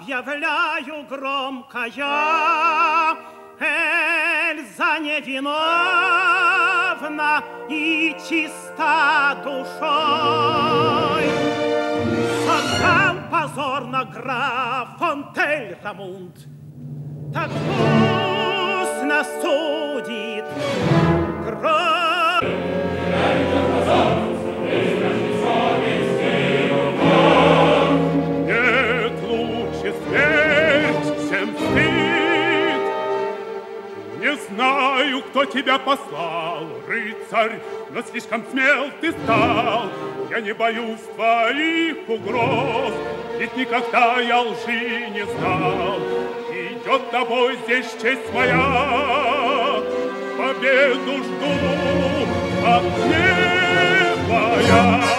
объявляю громко я, Эльза невиновна и чиста душой. Согнал позорно граф фон Тельрамунд, так пусть нас судит кровь. Нет, лучше смерть, чем стыд. Не знаю, кто тебя послал, рыцарь, но слишком смел ты стал. Я не боюсь твоих угроз, ведь никогда я лжи не знал. Идет тобой здесь честь моя, победу жду от неба я.